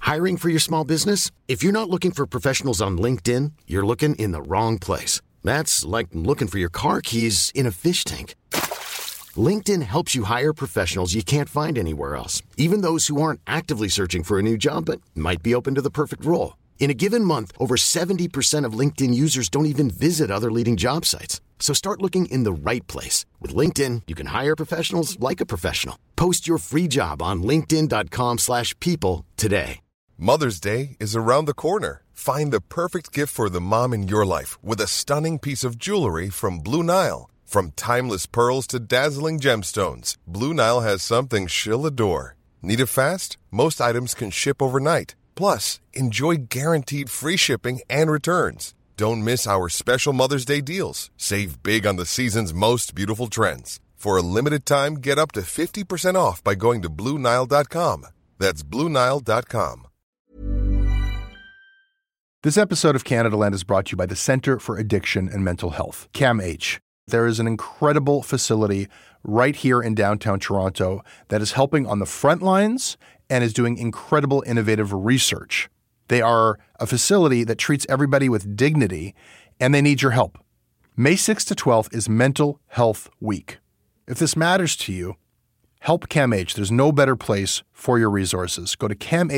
Hiring for your small business? If you're not looking for professionals on LinkedIn, you're looking in the wrong place. That's like looking for your car keys in a fish tank. LinkedIn helps you hire professionals you can't find anywhere else, even those who aren't actively searching for a new job but might be open to the perfect role. In a given month, over 70% of LinkedIn users don't even visit other leading job sites. So start looking in the right place. With LinkedIn, you can hire professionals like a professional. Post your free job on linkedin.com/people today. Mother's Day is around the corner. Find the perfect gift for the mom in your life with a stunning piece of jewelry from Blue Nile. From timeless pearls to dazzling gemstones, Blue Nile has something she'll adore. Need it fast? Most items can ship overnight. Plus, enjoy guaranteed free shipping and returns. Don't miss our special Mother's Day deals. Save big on the season's most beautiful trends. For a limited time, get up to 50% off by going to BlueNile.com. That's BlueNile.com. This episode of Canada Land is brought to you by the Centre for Addiction and Mental Health, CAMH. There is an incredible facility right here in downtown Toronto that is helping on the front lines and is doing incredible innovative research. They are a facility that treats everybody with dignity, and they need your help. May 6th to 12th is Mental Health Week. If this matters to you, help CAMH. There's no better place for your resources. Go to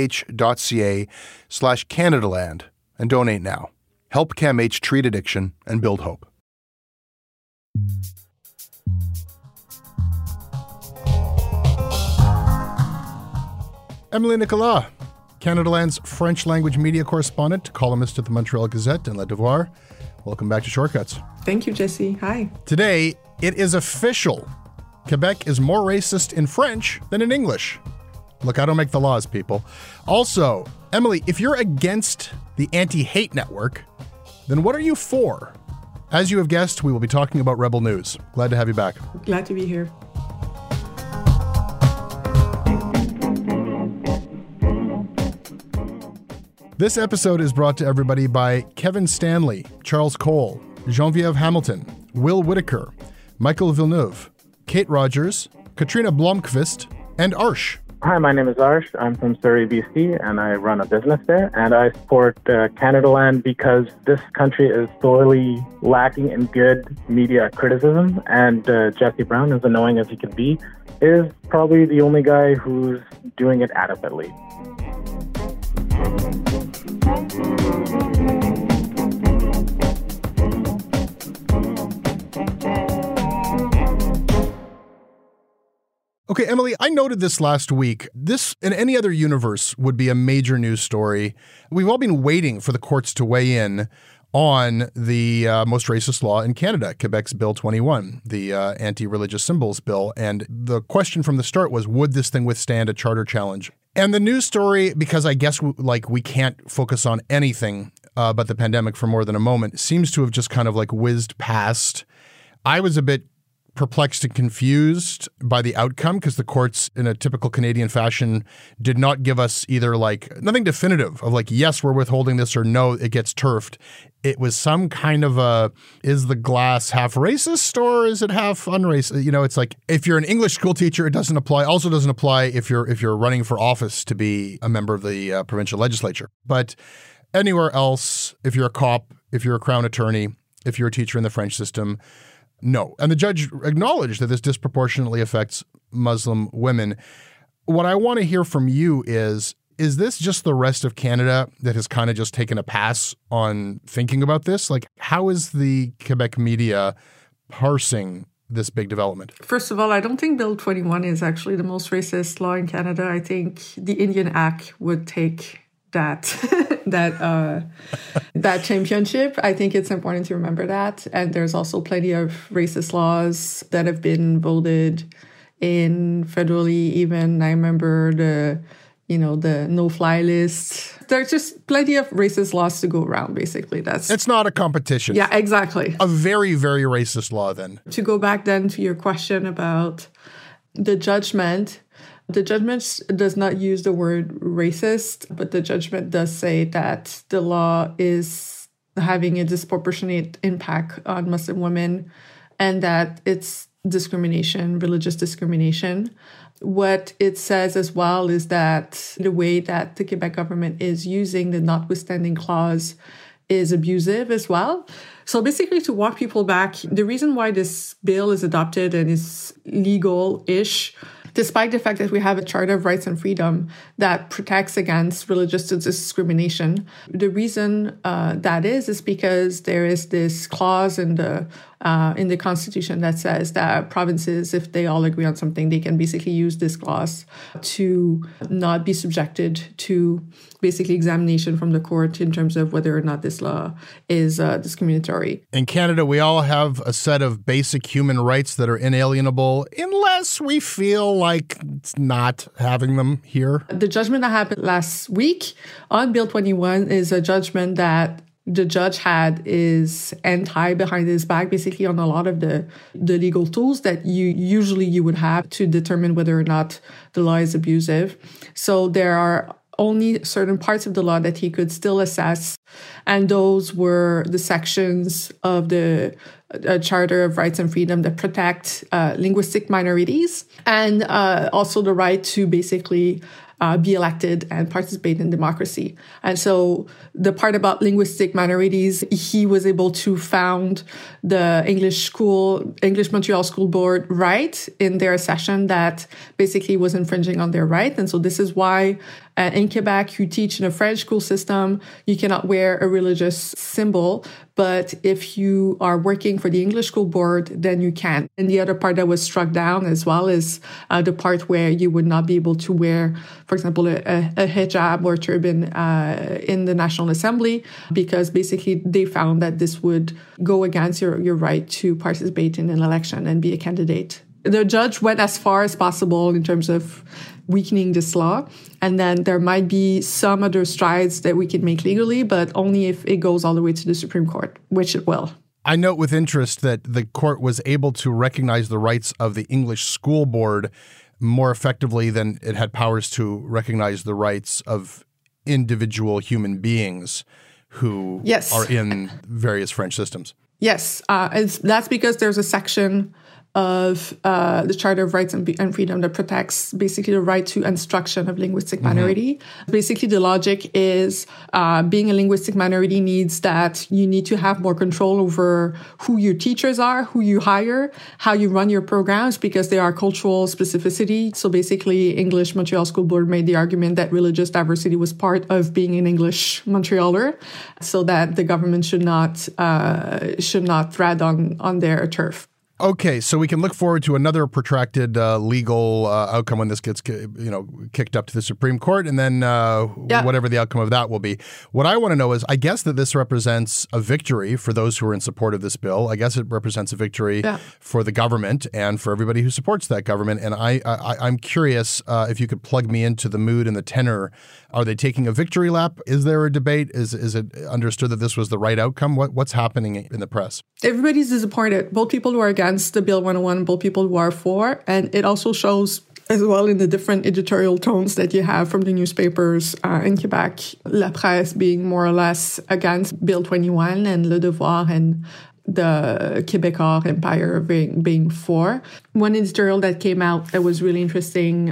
camh.ca/CanadaLand and donate now. Help CAMH treat addiction and build hope. Emily Nicolas, Canada Land's French language media correspondent, columnist at the Montreal Gazette and Le Devoir. Welcome back to Shortcuts. Thank you, Jesse. Hi. Today, it is official. Quebec is more racist in French than in English. Look, I don't make the laws, people. Also, Emily, if you're against the anti-hate network, then what are you for? As you have guessed, we will be talking about Rebel News. Glad to have you back. Glad to be here. This episode is brought to everybody by Kevin Stanley, Charles Cole, Geneviève Hamilton, Will Whitaker, Michael Villeneuve, Kate Rogers, Katrina Blomqvist, and Arsh. Hi, my name is Arsh. I'm from Surrey, BC, and I run a business there. And I support Canada Land because this country is sorely lacking in good media criticism. And Jesse Brown, as annoying as he can be, is probably the only guy who's doing it adequately. Okay, Emily, I noted this last week. This, in any other universe, would be a major news story. We've all been waiting for the courts to weigh in on the most racist law in Canada, Quebec's Bill 21, the anti-religious symbols bill. And the question from the start was, would this thing withstand a charter challenge? And the news story, because I guess we can't focus on anything but the pandemic for more than a moment, seems to have just kind of whizzed past. I was a bit perplexed and confused by the outcome because the courts, in a typical Canadian fashion, did not give us either nothing definitive of yes, we're withholding this, or no, it gets turfed. It was some kind of is the glass half racist or is it half unracist? It's if you're an English school teacher, it doesn't apply. Also doesn't apply if you're running for office to be a member of the provincial legislature. But anywhere else, if you're a cop, if you're a crown attorney, if you're a teacher in the French system, no. And the judge acknowledged that this disproportionately affects Muslim women. What I want to hear from you is this just the rest of Canada that has kind of just taken a pass on thinking about this? How is the Quebec media parsing this big development? First of all, I don't think Bill 21 is actually the most racist law in Canada. I think the Indian Act would take that championship. I think it's important to remember that. And there's also plenty of racist laws that have been voted in federally even. I remember the no-fly list. There's just plenty of racist laws to go around, basically. It's not a competition. Yeah, exactly. A very, very racist law then. To go back then to your question about the judgment does not use the word racist, but the judgment does say that the law is having a disproportionate impact on Muslim women and that it's discrimination, religious discrimination. what it says as well is that the way that the Quebec government is using the notwithstanding clause is abusive as well. So basically, to walk people back, the reason why this bill is adopted and is legal-ish, despite the fact that we have a Charter of Rights and Freedom that protects against religious discrimination, the reason that is because there is this clause in the Constitution that says that provinces, if they all agree on something, they can basically use this clause to not be subjected to basically examination from the court in terms of whether or not this law is discriminatory. In Canada, we all have a set of basic human rights that are inalienable unless we feel like it's not having them here. The judgment that happened last week on Bill 21 is a judgment that the judge had his hand tied behind his back, basically on a lot of the legal tools that you would have to determine whether or not the law is abusive. So there are only certain parts of the law that he could still assess, and those were the sections of the Charter of Rights and Freedom that protect linguistic minorities, and also the right to basically be elected and participate in democracy. And so the part about linguistic minorities, he was able to found the English Montreal School Board right in their session that basically was infringing on their right. And so this is why in Quebec, you teach in a French school system, you cannot wear a religious symbol. But if you are working for the English School Board, then you can. And the other part that was struck down as well is the part where you would not be able to wear, for example, a hijab or turban in the National Assembly, because basically they found that this would go against your right to participate in an election and be a candidate. The judge went as far as possible in terms of weakening this law. And then there might be some other strides that we can make legally, but only if it goes all the way to the Supreme Court, which it will. I note with interest that the court was able to recognize the rights of the English School Board more effectively than it had powers to recognize the rights of individual human beings who are in various French systems. Yes, that's because there's a section of the Charter of Rights and Freedom that protects basically the right to instruction of linguistic minority. Basically, the logic is being a linguistic minority needs that you need to have more control over who your teachers are, who you hire, how you run your programs, because there are cultural specificity. So basically, English Montreal School Board made the argument that religious diversity was part of being an English Montrealer, so that the government should not tread on their turf. Okay, so we can look forward to another protracted legal outcome when this gets, kicked up to the Supreme Court, and then whatever the outcome of that will be. What I want to know is, I guess that this represents a victory for those who are in support of this bill. I guess it represents a victory for the government and for everybody who supports that government. And I'm curious if you could plug me into the mood and the tenor. Are they taking a victory lap? Is there a debate? Is it understood that this was the right outcome? What's happening in the press? Everybody's disappointed. Both people who are against the Bill 101, both people who are for. And it also shows as well in the different editorial tones that you have from the newspapers in Quebec. La Presse being more or less against Bill 21 and Le Devoir and the Québécois Empire being for. One editorial that came out that was really interesting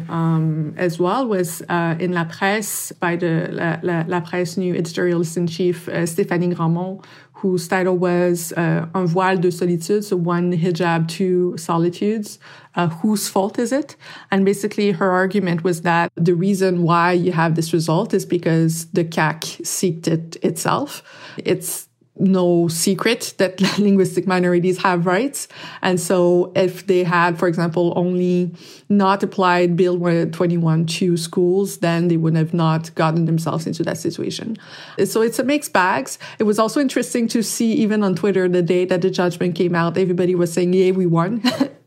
as well was in La Presse by the La Presse new editorialist-in-chief Stéphanie Grandmont, whose title was Un voile de solitude, so one hijab, two solitudes. Whose fault is it? And basically her argument was that the reason why you have this result is because the CAQ seeked it itself. It's no secret that linguistic minorities have rights. And so if they had, for example, only not applied Bill 121 to schools, then they would have not gotten themselves into that situation. So it's a mixed bag. It was also interesting to see, even on Twitter, the day that the judgment came out, everybody was saying, yay, we won.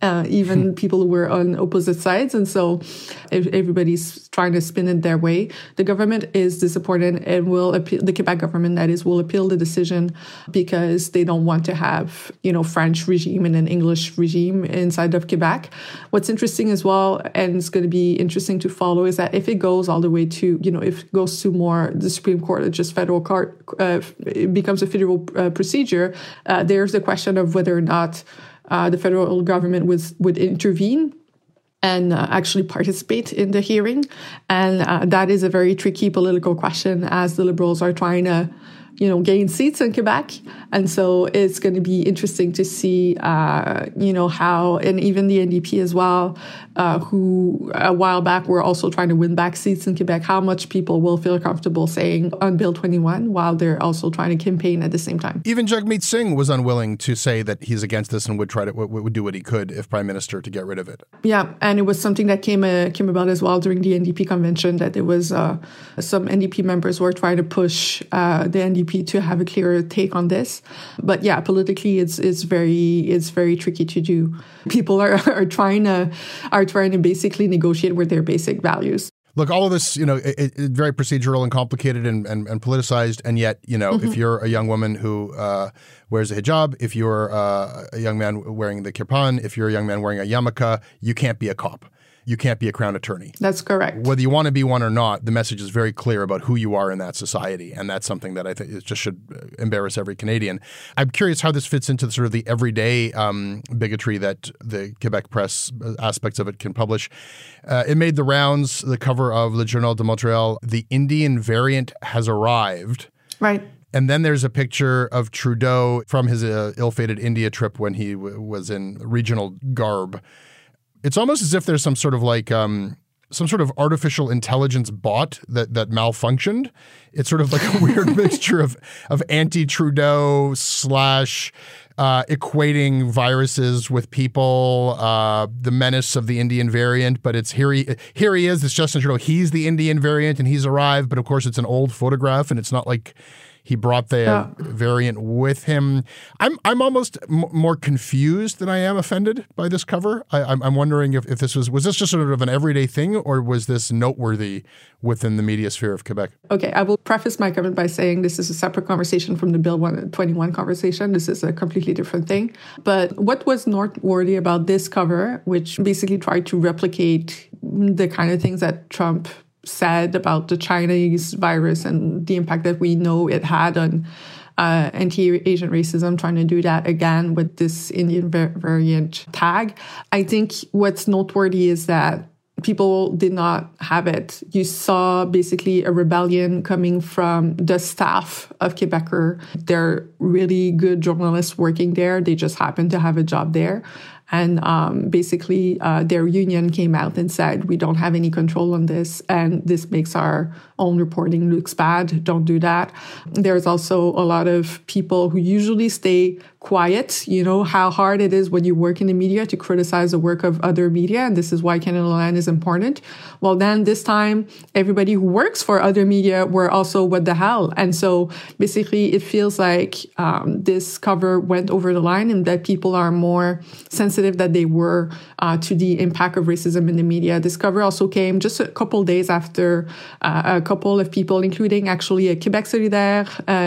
Even people who were on opposite sides. And so everybody's trying to spin it their way. The government is disappointed and will appeal, the Quebec government, that is, will appeal the decision because they don't want to have, French regime and an English regime inside of Quebec. What's interesting as well, and it's going to be interesting to follow, is that if it goes all the way to, if it goes to more the Supreme Court, or just federal court, it becomes a federal procedure, there's the question of whether or not the federal government would intervene and actually participate in the hearing. And that is a very tricky political question as the Liberals are trying to gain seats in Quebec. And so it's going to be interesting to see, how, and even the NDP as well, who a while back were also trying to win back seats in Quebec, how much people will feel comfortable saying on Bill 21 while they're also trying to campaign at the same time. Even Jagmeet Singh was unwilling to say that he's against this and would do what he could if Prime Minister to get rid of it. Yeah, and it was something that came about as well during the NDP convention, that there was some NDP members were trying to push the NDP to have a clearer take on this. But yeah, politically, it's very tricky to do. People are trying to basically negotiate with their basic values. Look, all of this, it's very procedural and complicated and politicized. And yet, if you're a young woman who wears a hijab, if you're a young man wearing the kirpan, if you're a young man wearing a yarmulke, you can't be a cop. You can't be a Crown attorney. That's correct. Whether you want to be one or not, the message is very clear about who you are in that society. And that's something that I think just should embarrass every Canadian. I'm curious how this fits into sort of the everyday bigotry that the Quebec press aspects of it can publish. It made the rounds, the cover of Le Journal de Montréal. The Indian variant has arrived. Right. And then there's a picture of Trudeau from his ill-fated India trip when he was in regional garb. It's almost as if there's some sort of artificial intelligence bot that malfunctioned. It's sort of like a weird mixture of anti-Trudeau / equating viruses with people, the menace of the Indian variant. But it's here he is. It's Justin Trudeau. He's the Indian variant and he's arrived. But of course, it's an old photograph and it's not like he brought the variant with him. I'm almost more confused than I am offended by this cover. I'm wondering if this was this just sort of an everyday thing, or was this noteworthy within the media sphere of Quebec? Okay, I will preface my comment by saying this is a separate conversation from the Bill 21 conversation. This is a completely different thing. But what was noteworthy about this cover, which basically tried to replicate the kind of things that Trump said about the Chinese virus and the impact that we know it had on anti-Asian racism, trying to do that again with this Indian variant tag. I think what's noteworthy is that people did not have it. You saw basically a rebellion coming from the staff of Quebecer. They're really good journalists working there. They just happen to have a job there. And basically, their union came out and said, we don't have any control on this, and this makes our own reporting looks bad. Don't do that. There's also a lot of people who usually stay quiet. You know how hard it is when you work in the media to criticize the work of other media, and this is why Canada Land is important. Well, then this time, everybody who works for other media were also, what the hell? And so basically, it feels like this cover went over the line and that people are more sensitive than they were to the impact of racism in the media. This cover also came just a couple days after a couple of people, including actually a Québec Solidaire,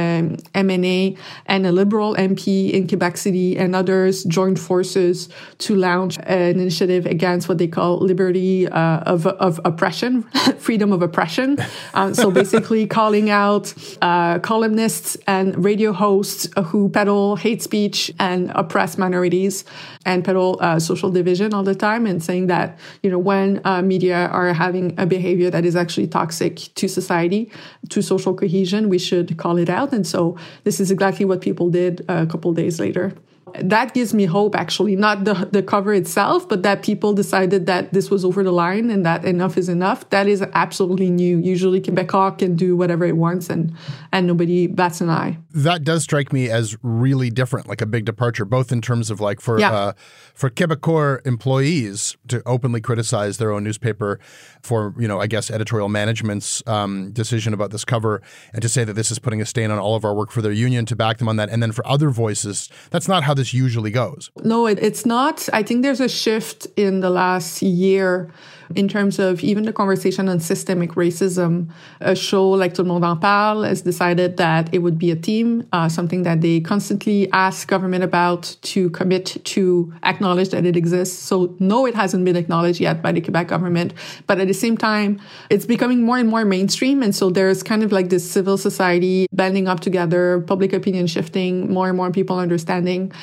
MNA, and a Liberal MP in Quebec City and others joined forces to launch an initiative against what they call liberty of oppression, freedom of oppression. So basically calling out columnists and radio hosts who peddle hate speech and oppress minorities and peddle social division all the time, and saying that, you know, when media are having a behavior that is actually toxic to society, to social cohesion, we should call it out. And so this is exactly what people did a couple of days later. That gives me hope, actually, not the cover itself, but that people decided that this was over the line and that enough is enough. That is absolutely new. Usually Québécois can do whatever it wants and nobody bats an eye. That does strike me as really different, like a big departure, both in terms of like for Quebecor employees to openly criticize their own newspaper for, you know, I guess editorial management's decision about this cover, and to say that this is putting a stain on all of our work for their union, to back them on that. And then for other voices, that's not how this usually goes. No, it's not. I think there's a shift in the last year in terms of even the conversation on systemic racism. A show like Tout le monde en parle has decided that it would be a theme, something that they constantly ask government about to commit to acknowledge that it exists. So no, it hasn't been acknowledged yet by the Quebec government. But at the same time, it's becoming more and more mainstream. And so there's kind of like this civil society banding up together, public opinion shifting, more and more people understanding.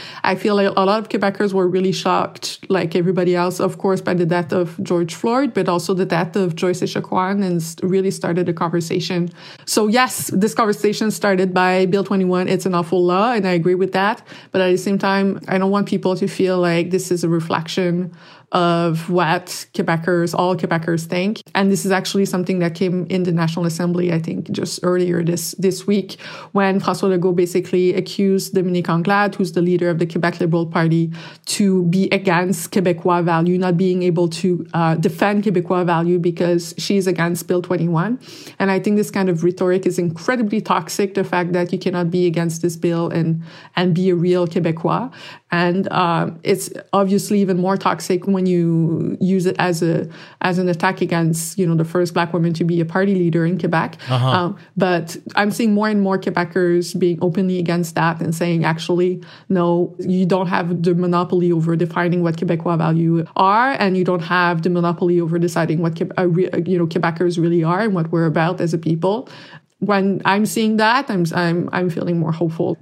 I feel like a lot of Quebecers were really shocked, like everybody else, of course, by the death of George Floyd, but also the death of Joyce Echaquan, and really started a conversation. So yes, this conversation started by Bill 21. It's an awful law, and I agree with that. But at the same time, I don't want people to feel like this is a reflection of what all Quebecers think. And this is actually something that came in the National Assembly, I think, just earlier this week, when François Legault basically accused Dominique Anglade, who's the leader of the Quebec Liberal Party, to be against Québécois value, not being able to defend Québécois value because she's against Bill 21. And I think this kind of rhetoric is incredibly toxic, the fact that you cannot be against this bill and be a real Québécois. And it's obviously even more toxic when you use it as an attack against, the first Black woman to be a party leader in Quebec. But I'm seeing more and more Quebecers being openly against that and saying, actually, no, you don't have the monopoly over defining what Québécois value are, and you don't have the monopoly over deciding what Quebecers really are and what we're about as a people. When I'm seeing that, I'm feeling more hopeful.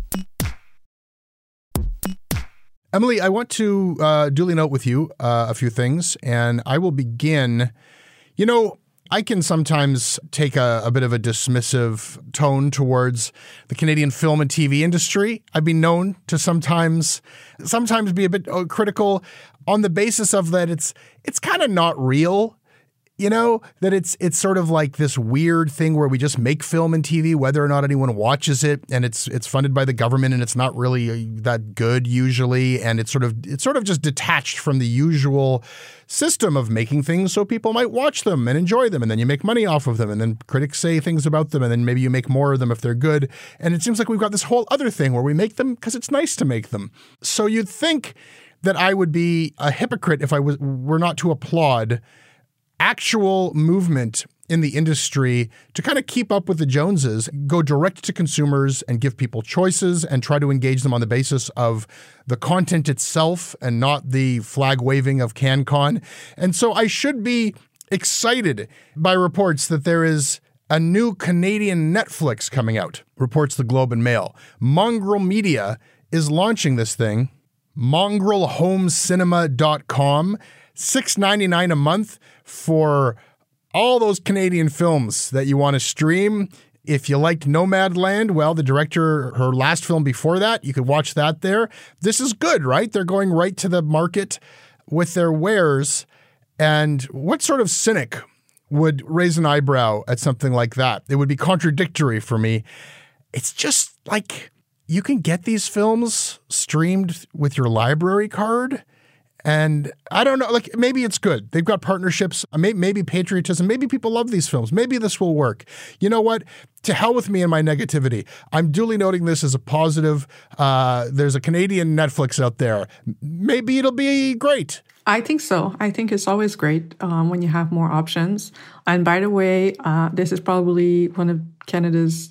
Emily, I want to duly note with you a few things, and I will begin. I can sometimes take a bit of a dismissive tone towards the Canadian film and TV industry. I've been known to sometimes be a bit critical on the basis of that it's kind of not real. That it's sort of like this weird thing where we just make film and TV, whether or not anyone watches it, and it's funded by the government, and it's not really that good usually, and it's sort of just detached from the usual system of making things so people might watch them and enjoy them, and then you make money off of them, and then critics say things about them, and then maybe you make more of them if they're good. And it seems like we've got this whole other thing where we make them because it's nice to make them. So you'd think that I would be a hypocrite if I were not to applaud actual movement in the industry to kind of keep up with the Joneses, go direct to consumers and give people choices and try to engage them on the basis of the content itself and not the flag waving of CanCon. And so I should be excited by reports that there is a new Canadian Netflix coming out, reports the Globe and Mail. Mongrel Media is launching this thing, mongrelhomecinema.com, $6.99 a month for all those Canadian films that you want to stream. If you liked Nomadland, well, the director, her last film before that, you could watch that there. This is good, right? They're going right to the market with their wares. And what sort of cynic would raise an eyebrow at something like that? It would be contradictory for me. It's just like you can get these films streamed with your library card. And I don't know, like maybe it's good. They've got partnerships, maybe patriotism, maybe people love these films. Maybe this will work. You know what? To hell with me and my negativity. I'm duly noting this as a positive. There's a Canadian Netflix out there. Maybe it'll be great. I think so. I think it's always great when you have more options. And by the way, this is probably one of Canada's,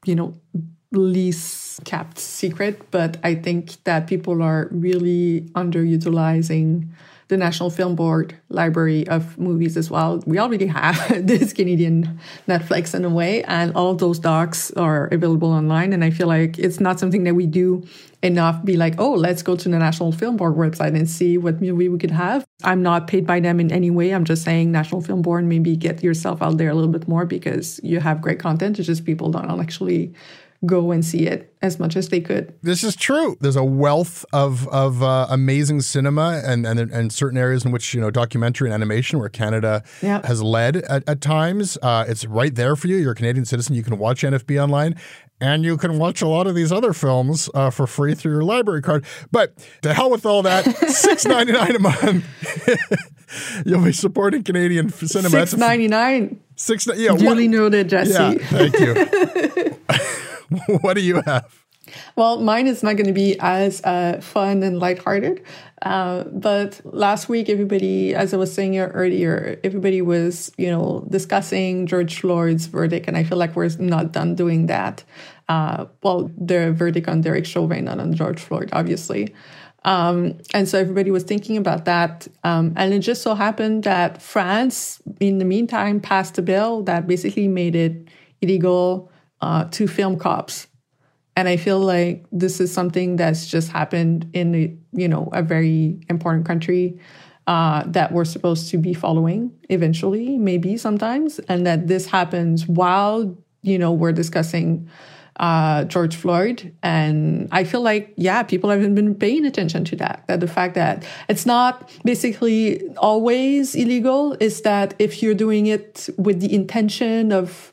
least kept secret, but I think that people are really underutilizing the National Film Board library of movies as well. We already have this Canadian Netflix in a way, and all those docs are available online. And I feel like it's not something that we do enough, be like, oh, let's go to the National Film Board website and see what movie we could have. I'm not paid by them in any way. I'm just saying National Film Board, maybe get yourself out there a little bit more because you have great content. It's just people don't actually go and see it as much as they could. This is true. There's a wealth of amazing cinema and certain areas in which, documentary and animation where Canada has led at times. It's right there for you. You're a Canadian citizen. You can watch NFB online. And you can watch a lot of these other films for free through your library card. But to hell with all that, $6.99 a month. You'll be supporting Canadian cinema. $6.99. Duly noted, Jesse. Yeah, thank you. What do you have? Well, mine is not going to be as fun and lighthearted. But last week, everybody, as I was saying earlier, everybody was, discussing George Floyd's verdict. And I feel like we're not done doing that. The verdict on Derek Chauvin, not on George Floyd, obviously. And so everybody was thinking about that. And it just so happened that France, in the meantime, passed a bill that basically made it illegal to film cops. And I feel like this is something that's just happened in a very important country that we're supposed to be following eventually, maybe sometimes, and that this happens while, we're discussing George Floyd. And I feel like, people haven't been paying attention to that the fact that it's not basically always illegal is that if you're doing it with the intention of,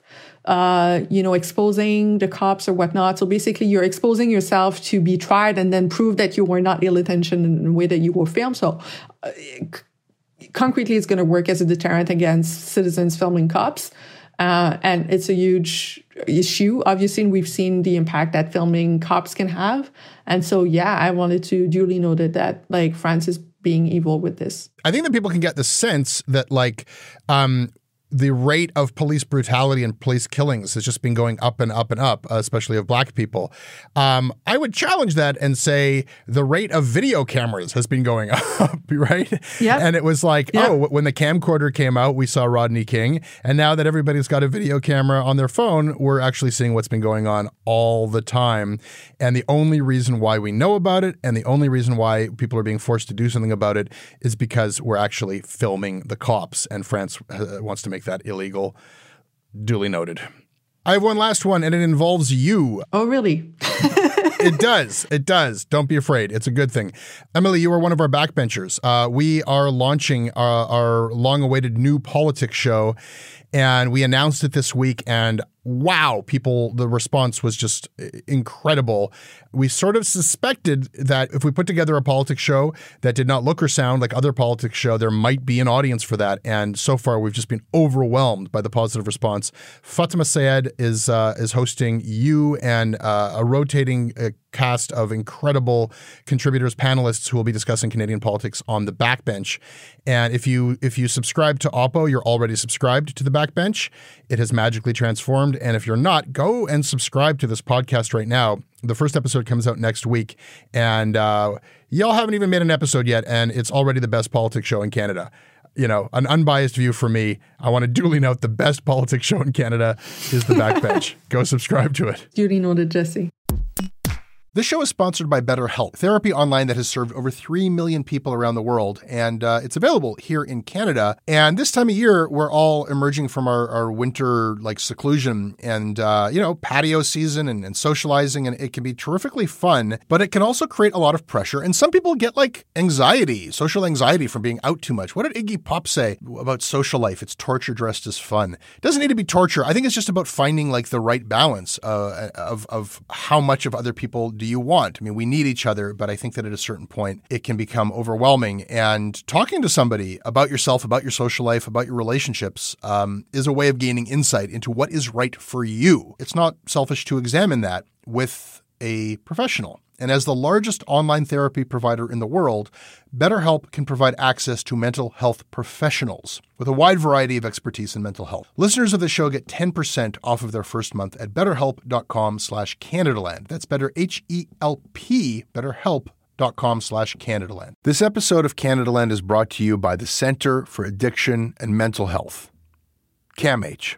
exposing the cops or whatnot. So basically you're exposing yourself to be tried and then prove that you were not ill-intentioned in the way that you were filmed. So concretely, it's going to work as a deterrent against citizens filming cops. And it's a huge issue. Obviously, we've seen the impact that filming cops can have. And so, I wanted to duly note that France is being evil with this. I think that people can get the sense that the rate of police brutality and police killings has just been going up and up and up, especially of Black people. I would challenge that and say the rate of video cameras has been going up, right? Yeah. And it was when the camcorder came out, we saw Rodney King. And now that everybody's got a video camera on their phone, we're actually seeing what's been going on all the time. And the only reason why we know about it and the only reason why people are being forced to do something about it is because we're actually filming the cops. And France wants to make that illegal. Duly noted. I have one last one, and it involves you. Oh, really? It does. It does. Don't be afraid. It's a good thing. Emily, you are one of our backbenchers. We are launching our long-awaited new politics show, and we announced it this week, and wow, the response was just incredible. We sort of suspected that if we put together a politics show that did not look or sound like other politics show, there might be an audience for that. And so far, we've just been overwhelmed by the positive response. Fatima Syed is hosting you and a rotating cast of incredible contributors, panelists who will be discussing Canadian politics on the backbench. And if you subscribe to Oppo, you're already subscribed to the backbench. It has magically transformed. And if you're not, go and subscribe to this podcast right now. The first episode comes out next week. And y'all haven't even made an episode yet, and it's already the best politics show in Canada. An unbiased view for me. I want to duly note the best politics show in Canada is the backbench. Go subscribe to it. Duly noted, Jesse. This show is sponsored by BetterHelp, therapy online that has served over 3 million people around the world, and it's available here in Canada. And this time of year, we're all emerging from our winter seclusion and patio season and socializing, and it can be terrifically fun, but it can also create a lot of pressure. And some people get anxiety, social anxiety from being out too much. What did Iggy Pop say about social life? It's torture dressed as fun. It doesn't need to be torture. I think it's just about finding the right balance of how much of other people do you want. I mean, we need each other, but I think that at a certain point, it can become overwhelming. And talking to somebody about yourself, about your social life, about your relationships is a way of gaining insight into what is right for you. It's not selfish to examine that with a professional. And as the largest online therapy provider in the world, BetterHelp can provide access to mental health professionals with a wide variety of expertise in mental health. Listeners of the show get 10% off of their first month at betterhelp.com/CanadaLand. That's better, H-E-L-P, betterhelp.com/CanadaLand. This episode of Canadaland is brought to you by the Center for Addiction and Mental Health, CAMH.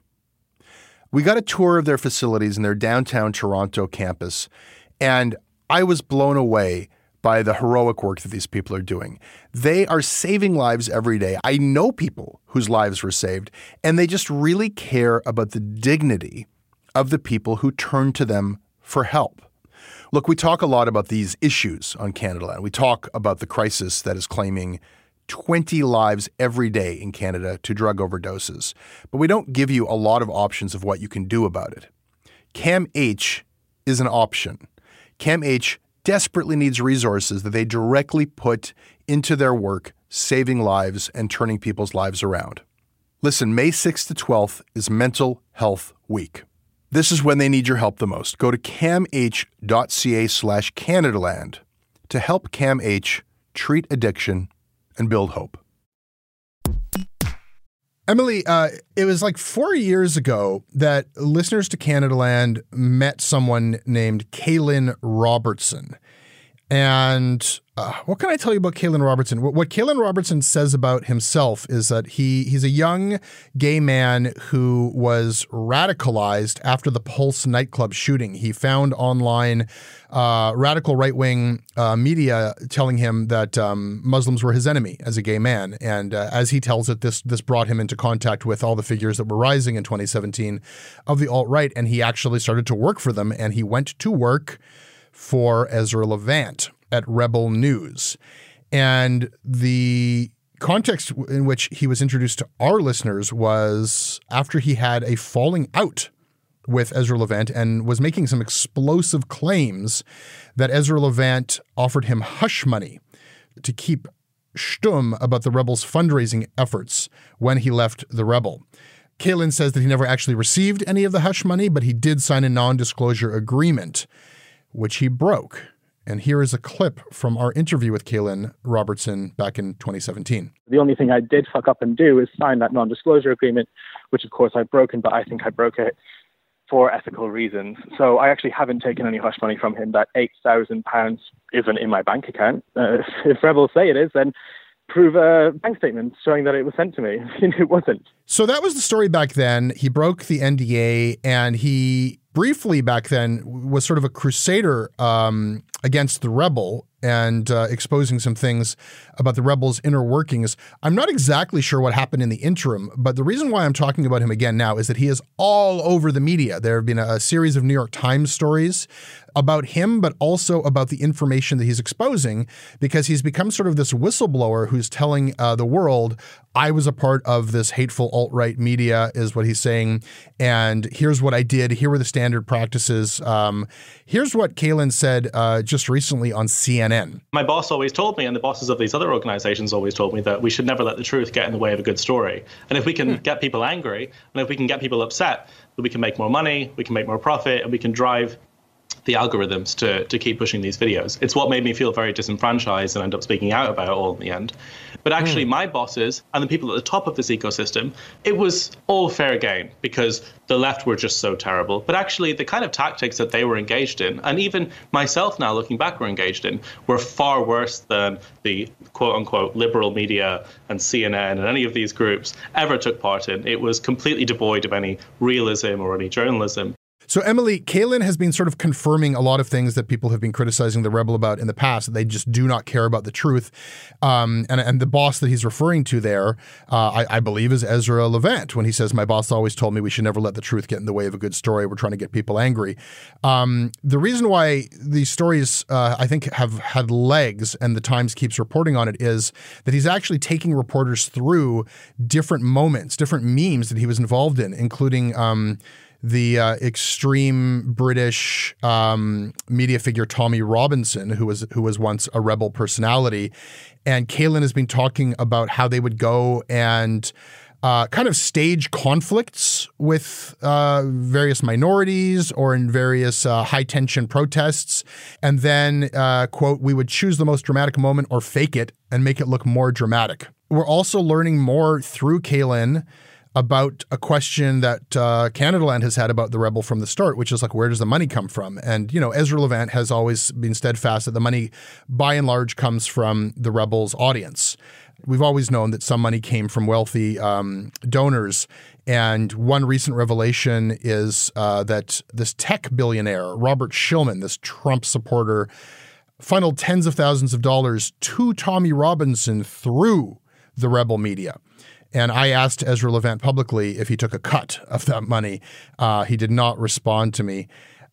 We got a tour of their facilities in their downtown Toronto campus, and I was blown away by the heroic work that these people are doing. They are saving lives every day. I know people whose lives were saved, and they just really care about the dignity of the people who turn to them for help. Look, we talk a lot about these issues on Canadaland. We talk about the crisis that is claiming 20 lives every day in Canada to drug overdoses, but we don't give you a lot of options of what you can do about it. CAMH is an option. CAMH desperately needs resources that they directly put into their work, saving lives and turning people's lives around. Listen, May 6th to 12th is Mental Health Week. This is when they need your help the most. Go to camh.ca/CanadaLand to help CAMH treat addiction and build hope. Emily, it was 4 years ago that listeners to Canadaland met someone named Kaylin Robertson. And what can I tell you about Kaylan Robertson? What Kaylan Robertson says about himself is that he's a young gay man who was radicalized after the Pulse nightclub shooting. He found online radical right-wing media telling him that Muslims were his enemy as a gay man. And as he tells it, this brought him into contact with all the figures that were rising in 2017 of the alt-right. And he actually started to work for them. And he went to work for Ezra Levant at Rebel News. And the context in which he was introduced to our listeners was after he had a falling out with Ezra Levant and was making some explosive claims that Ezra Levant offered him hush money to keep stum about the Rebel's fundraising efforts when he left the Rebel. Kaylan says that he never actually received any of the hush money, but he did sign a non-disclosure agreement, which he broke. And here is a clip from our interview with Kaylan Robertson back in 2017. The only thing I did fuck up and do is sign that non-disclosure agreement, which of course I've broken, but I think I broke it for ethical reasons. So I actually haven't taken any hush money from him. That £8,000 isn't in my bank account. If Rebels say it is, then prove a bank statement showing that it was sent to me. It wasn't. So that was the story back then. He broke the NDA, and he briefly back then was sort of a crusader against the Rebel and exposing some things about the Rebel's inner workings. I'm not exactly sure what happened in the interim, but the reason why I'm talking about him again now is that he is all over the media. There have been a series of New York Times stories about him, but also about the information that he's exposing, because he's become sort of this whistleblower who's telling the world, I was a part of this hateful alt-right media, is what he's saying. And here's what I did. Here were the standard practices. Here's what Kaylan said just recently on CNN. My boss always told me, and the bosses of these other organizations always told me, that we should never let the truth get in the way of a good story. And if we can get people angry, and if we can get people upset, then we can make more money, we can make more profit, and we can drive the algorithms to keep pushing these videos. It's what made me feel very disenfranchised and end up speaking out about it all in the end. But actually, my bosses and the people at the top of this ecosystem, it was all fair game because the left were just so terrible. But actually, the kind of tactics that they were engaged in, and even myself now looking back were engaged in, were far worse than the quote-unquote liberal media and CNN and any of these groups ever took part in. It was completely devoid of any realism or any journalism. So, Emily, Kaylan has been sort of confirming a lot of things that people have been criticizing the Rebel about in the past. They just do not care about the truth. And the boss that he's referring to there, I believe, is Ezra Levant, when he says, my boss always told me we should never let the truth get in the way of a good story. We're trying to get people angry. The reason why these stories, I think, have had legs and the Times keeps reporting on it is that he's actually taking reporters through different moments, different memes that he was involved in, including the extreme British media figure Tommy Robinson, who was once a Rebel personality. And Kaylan has been talking about how they would go and kind of stage conflicts with various minorities or in various high-tension protests. And then, quote, we would choose the most dramatic moment or fake it and make it look more dramatic. We're also learning more through Kaylan about a question that Canadaland has had about the Rebel from the start, which is like, where does the money come from? And, you know, Ezra Levant has always been steadfast that the money, by and large, comes from the Rebel's audience. We've always known that some money came from wealthy donors. And one recent revelation is that this tech billionaire, Robert Shillman, this Trump supporter, funneled tens of thousands of dollars to Tommy Robinson through the Rebel media. And I asked Ezra Levant publicly if he took a cut of that money. He did not respond to me.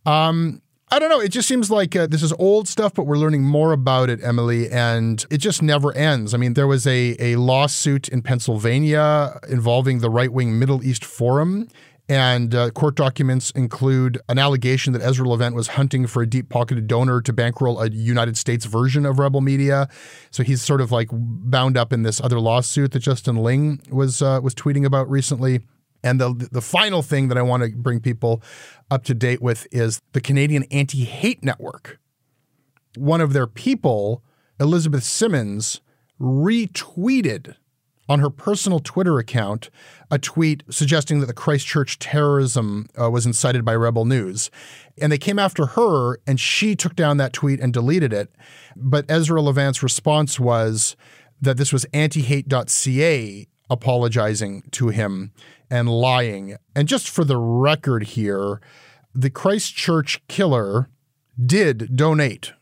I don't know. It just seems like this is old stuff, but we're learning more about it, Emily, and it just never ends. I mean, there was a lawsuit in Pennsylvania involving the right-wing Middle East Forum, and court documents include an allegation that Ezra Levant was hunting for a deep-pocketed donor to bankroll a United States version of Rebel Media. So he's sort of like bound up in this other lawsuit that Justin Ling was tweeting about recently. And the final thing that I want to bring people up to date with is the Canadian Anti-Hate Network. One of their people, Elizabeth Simmons, retweeted on her personal Twitter account a tweet suggesting that the Christchurch terrorism was incited by Rebel News. And they came after her, and she took down that tweet and deleted it. But Ezra Levant's response was that this was antihate.ca apologizing to him and lying. And just for the record here, the Christchurch killer did donate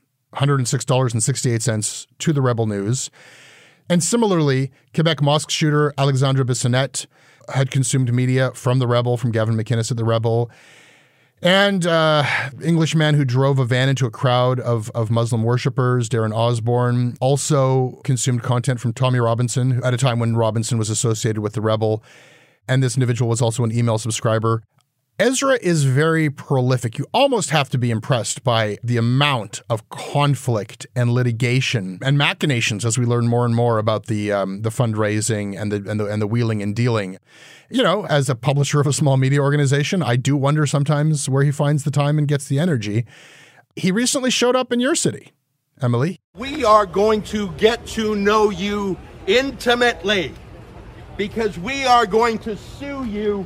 $106.68 to the Rebel News. And similarly, Quebec mosque shooter Alexandre Bissonnette had consumed media from the Rebel, from Gavin McInnes at the Rebel. And Englishman who drove a van into a crowd of Muslim worshippers, Darren Osborne, also consumed content from Tommy Robinson at a time when Robinson was associated with the Rebel. And this individual was also an email subscriber. Ezra is very prolific. You almost have to be impressed by the amount of conflict and litigation and machinations as we learn more and more about the fundraising and the wheeling and dealing. You know, as a publisher of a small media organization, I do wonder sometimes where he finds the time and gets the energy. He recently showed up in your city, Emily. We are going to get to know you intimately because we are going to sue you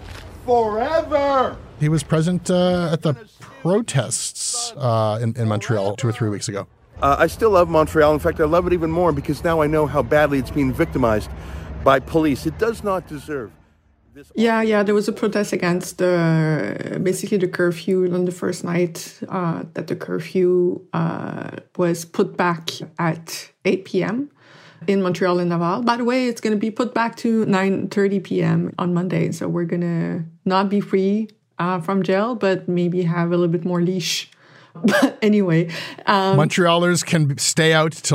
forever. He was present at the protests in Montreal 2 or 3 weeks ago. I still love Montreal. In fact, I love it even more because now I know how badly it's being victimized by police. It does not deserve this. Yeah. There was a protest against basically the curfew on the first night, that the curfew was put back at 8 p.m. in Montreal and Laval. By the way, it's going to be put back to 9:30 p.m. on Monday. So we're going to not be free from jail, but maybe have a little bit more leash. But anyway. Montrealers can stay out till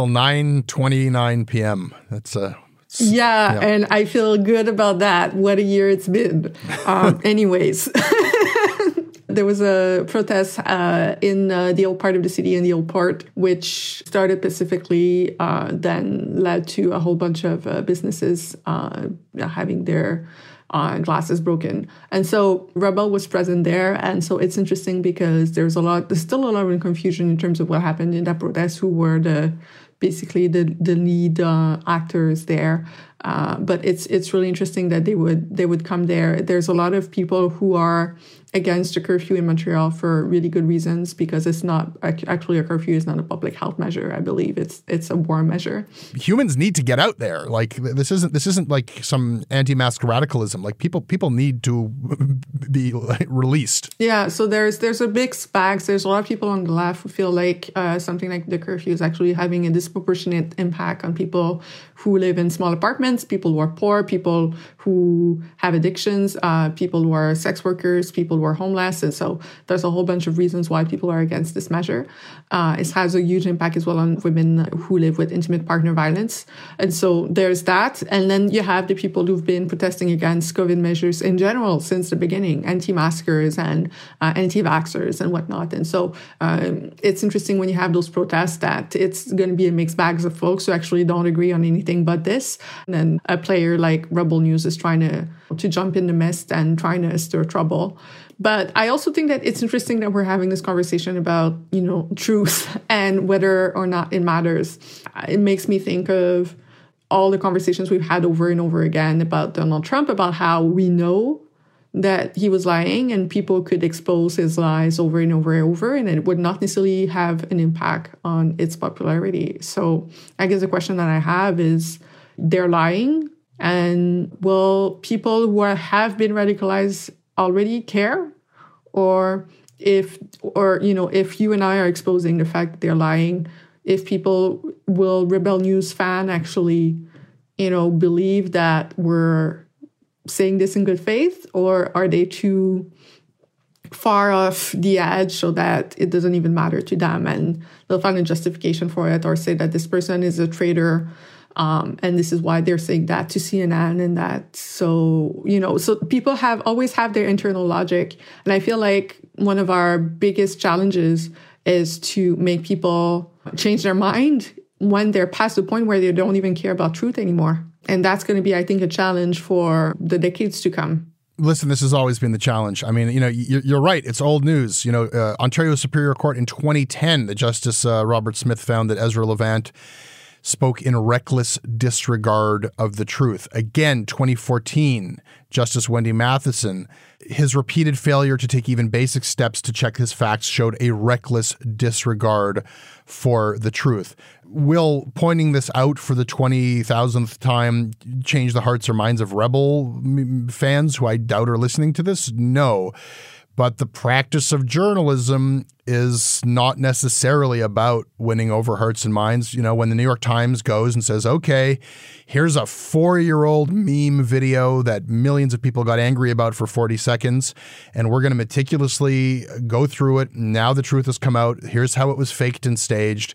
9:29 p.m. That's yeah, and I feel good about that. What a year it's been. Anyways. There was a protest in the old part of the city, in the old port, which started pacifically, then led to a whole bunch of businesses having their glasses broken. And so Rebel was present there. And so it's interesting because there's still a lot of confusion in terms of what happened in that protest, who were basically the lead actors there. But it's really interesting that they would come there. There's a lot of people who are against the curfew in Montreal for really good reasons, because it's not actually a curfew is not a public health measure. I believe it's a war measure. Humans need to get out there. Like this isn't like some anti-mask radicalism. Like people need to be released. Yeah. So there's a big bag. There's a lot of people on the left who feel like something like the curfew is actually having a disproportionate impact on people who live in small apartments, people who are poor, people who have addictions, people who are sex workers, people who are homeless. And so there's a whole bunch of reasons why people are against this measure. It has a huge impact as well on women who live with intimate partner violence. And so there's that. And then you have the people who've been protesting against COVID measures in general since the beginning, anti-maskers and anti-vaxxers and whatnot. And so it's interesting when you have those protests that it's going to be a mixed bag of folks who actually don't agree on anything but this. And then a player like Rebel News is trying to jump in the mist and trying to stir trouble. But I also think that it's interesting that we're having this conversation about, truth and whether or not it matters. It makes me think of all the conversations we've had over and over again about Donald Trump, about how we know that he was lying and people could expose his lies over and over and over, and it would not necessarily have an impact on its popularity. So I guess the question that I have is, they're lying, and will people who have been radicalized already care? Or if you and I are exposing the fact that they're lying, will Rebel News fan actually, believe that we're saying this in good faith, or are they too far off the edge so that it doesn't even matter to them, and they'll find a justification for it, or say that this person is a traitor, and this is why they're saying that to CNN, and that so people always have their internal logic. And I feel like one of our biggest challenges is to make people change their mind when they're past the point where they don't even care about truth anymore. And that's going to be, I think, a challenge for the decades to come. Listen, this has always been the challenge. I mean, you're right. It's old news. Ontario Superior Court in 2010, the Justice Robert Smith found that Ezra Levant spoke in reckless disregard of the truth. Again, 2014, Justice Wendy Matheson, his repeated failure to take even basic steps to check his facts showed a reckless disregard for the truth. Will pointing this out for the 20,000th time change the hearts or minds of Rebel fans who I doubt are listening to this? No. But the practice of journalism is not necessarily about winning over hearts and minds. You know, when the New York Times goes and says, okay, here's a 4-year-old meme video that millions of people got angry about for 40 seconds, and we're going to meticulously go through it. Now the truth has come out. Here's how it was faked and staged.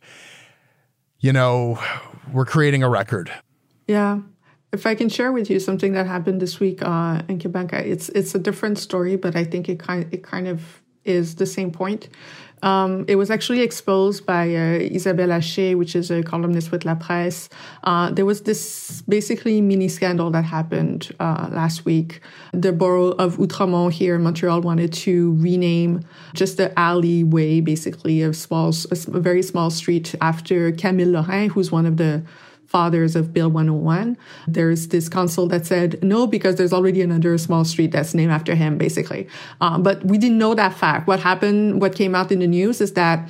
You know, we're creating a record. Yeah. If I can share with you something that happened this week in Quebec, it's a different story, but I think it kind of is the same point. It was actually exposed by Isabelle Haché, which is a columnist with La Presse. There was this basically mini scandal that happened last week. The borough of Outremont here in Montreal wanted to rename just the alleyway, basically, a very small street after Camille Lorrain, who's one of the fathers of Bill 101. There's this council that said no, because there's already another small street that's named after him, basically. But we didn't know that fact. What came out in the news is that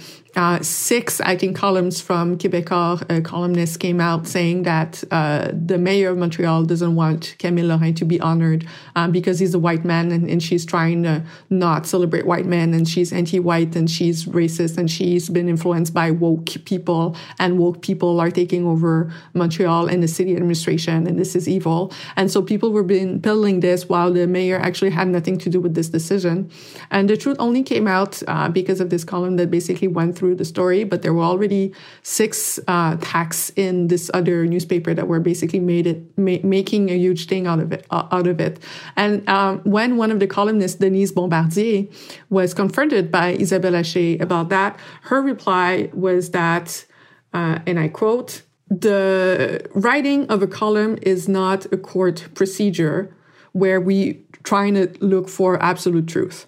6, I think, columns from Québécois columnists came out saying that the mayor of Montreal doesn't want Camille Lorrain to be honored because he's a white man and she's trying to not celebrate white men, and she's anti-white and she's racist and she's been influenced by woke people, and woke people are taking over Montreal and the city administration, and this is evil. And so people were peddling this while the mayor actually had nothing to do with this decision. And the truth only came out because of this column that basically went through the story, but there were already 6 attacks in this other newspaper that were basically making a huge thing out of it. And when one of the columnists, Denise Bombardier, was confronted by Isabelle Haché about that, her reply was that, and I quote, "The writing of a column is not a court procedure where we trying to look for absolute truth."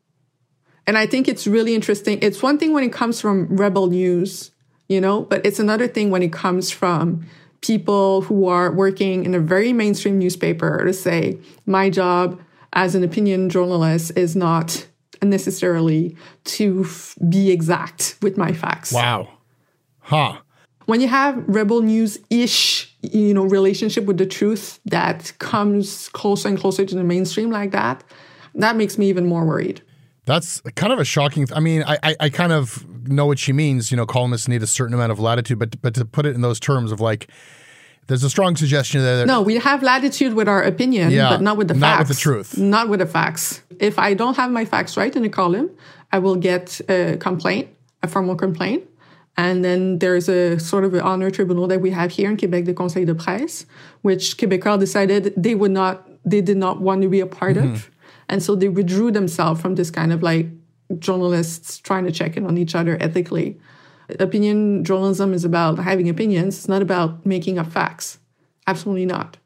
And I think it's really interesting. It's one thing when it comes from Rebel News, but it's another thing when it comes from people who are working in a very mainstream newspaper to say, my job as an opinion journalist is not necessarily to be exact with my facts. Wow. Huh. When you have Rebel News-ish, relationship with the truth that comes closer and closer to the mainstream like that makes me even more worried. That's kind of a shocking. I mean, I kind of know what she means. Columnists need a certain amount of latitude, but to put it in those terms of like, there's a strong suggestion there. No, we have latitude with our opinion, but not with the facts. Not with the truth. Not with the facts. If I don't have my facts right in a column, I will get a complaint, a formal complaint. And then there's a sort of an honor tribunal that we have here in Quebec, the Conseil de Presse, which Québécois decided they did not want to be a part of. And so they withdrew themselves from this kind of like journalists trying to check in on each other ethically. Opinion journalism is about having opinions. It's not about making up facts. Absolutely not.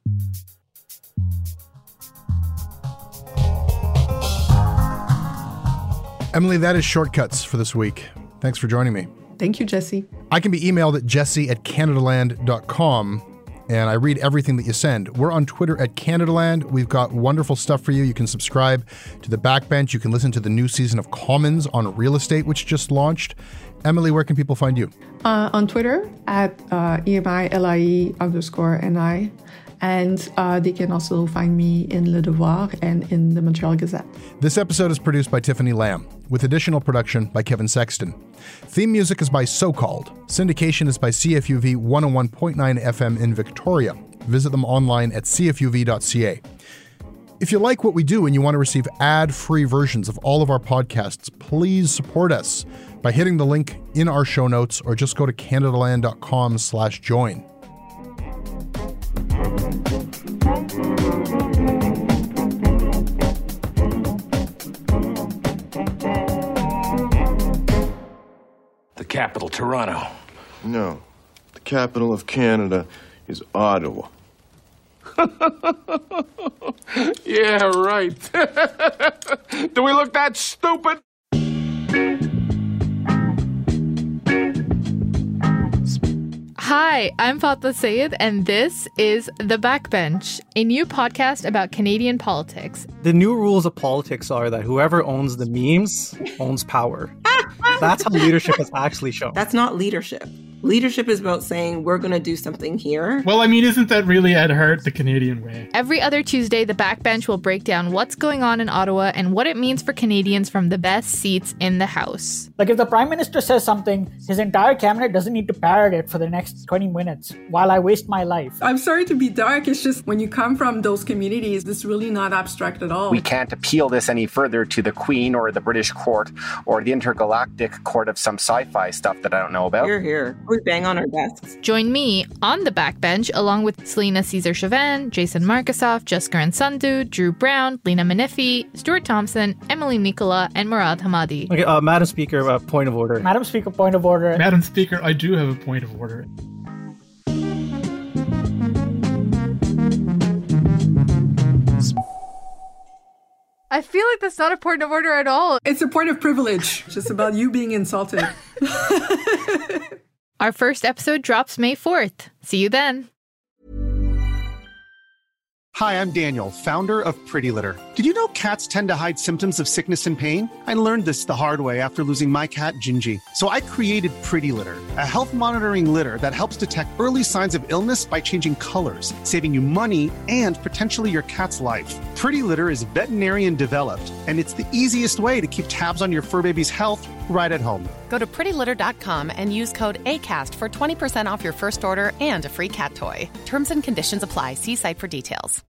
Emily, that is Shortcuts for this week. Thanks for joining me. Thank you, Jesse. I can be emailed at jesse@canadaland.com. And I read everything that you send. We're on Twitter at CanadaLand. We've got wonderful stuff for you. You can subscribe to The Backbench. You can listen to the new season of Commons on Real Estate, which just launched. Emily, where can people find you? On Twitter at EMILIE_NI. And they can also find me in Le Devoir and in the Montreal Gazette. This episode is produced by Tiffany Lamb, with additional production by Kevin Sexton. Theme music is by So Called. Syndication is by CFUV 101.9 FM in Victoria. Visit them online at cfuv.ca. If you like what we do and you want to receive ad-free versions of all of our podcasts, please support us by hitting the link in our show notes or just go to canadaland.com/join. The capital, Toronto. No. The capital of Canada is Ottawa. Yeah, right. Do we look that stupid? Hi, I'm Fatma Sayed, and this is The Backbench, a new podcast about Canadian politics. The new rules of politics are that whoever owns the memes owns power. That's how leadership is actually shown. That's not leadership. Leadership is about saying, we're going to do something here. Well, I mean, isn't that really at heart the Canadian way? Every other Tuesday, The Backbench will break down what's going on in Ottawa and what it means for Canadians from the best seats in the House. Like if the Prime Minister says something, his entire cabinet doesn't need to parrot it for the next 20 minutes while I waste my life. I'm sorry to be dark, it's just when you come from those communities, it's really not abstract at all. We can't appeal this any further to the Queen or the British court or the intergalactic court of some sci-fi stuff that I don't know about. We're here. We bang on our desks. Join me on The Backbench along with Selena Caesar-Chauvin, Jason Markisoff, Jaskaran Sandhu, Drew Brown, Lena Menifee, Stuart Thompson, Emily Nicola, and Murad Hamadi. Okay, Madam Speaker, point of order. Madam Speaker, point of order. Madam Speaker, I do have a point of order. I feel like that's not a point of order at all. It's a point of privilege. It's just about you being insulted. Our first episode drops May 4th. See you then. Hi, I'm Daniel, founder of Pretty Litter. Did you know cats tend to hide symptoms of sickness and pain? I learned this the hard way after losing my cat, Gingy. So I created Pretty Litter, a health monitoring litter that helps detect early signs of illness by changing colors, saving you money and potentially your cat's life. Pretty Litter is veterinarian developed, and it's the easiest way to keep tabs on your fur baby's health right at home. Go to prettylitter.com and use code ACAST for 20% off your first order and a free cat toy. Terms and conditions apply. See site for details.